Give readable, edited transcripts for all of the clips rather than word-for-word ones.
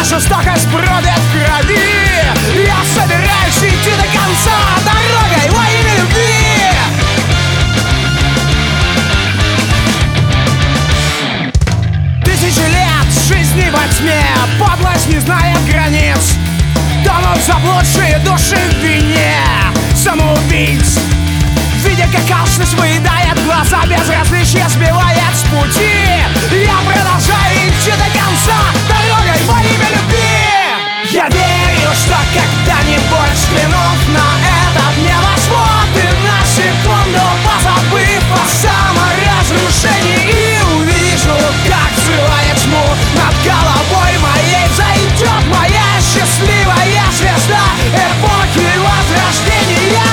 жестокость бродит в крови. Я собираюсь идти до конца дорогой во имя любви. Тысячи лет жизни во тьме, подлость не знает границ. Тонут заблудшие души в вине самоубийц. Видя, как алчность выедает глаза, безразличие сбивает с пути, я продолжаю идти до конца дорогой во имя любви. Я верю, что когда-нибудь, взглянув на этот небосвод, и на секунду позабыв о саморазрушении, и увижу, как взрывает тьму над головой моей, зайдет моя счастливая звезда эпохи Возрождения.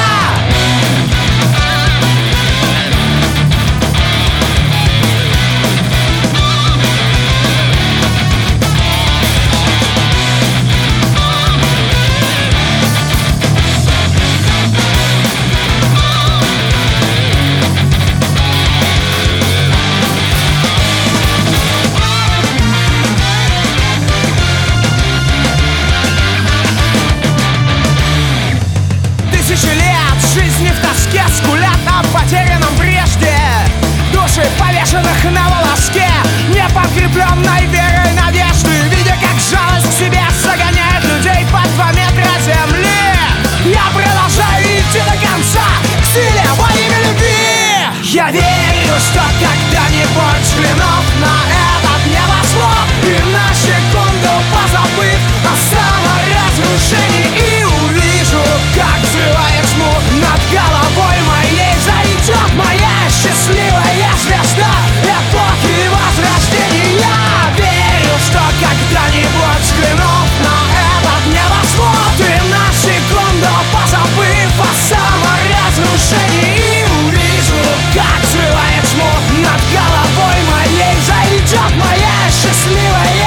Скулят о потерянном прежде души, повешенных на волоске неподкрепленной верой надежды. Видя, как жалость к себе загоняет людей под 2 метра земли, я продолжаю идти до конца к силе во имя любви. Я верю, что когда-нибудь, взглянув на этот небосвод, и на секунду позабыв о саморазрушении, и увижу, как взрывает тьму над головой моей, зайдет моя счастливая звезда эпохи Возрождения. Верю, что когда-нибудь, взглянув на этот небосвод, и на секунду позабыв о саморазрушении, и увижу, как взрывает тьму над головой моей, зайдет моя счастливая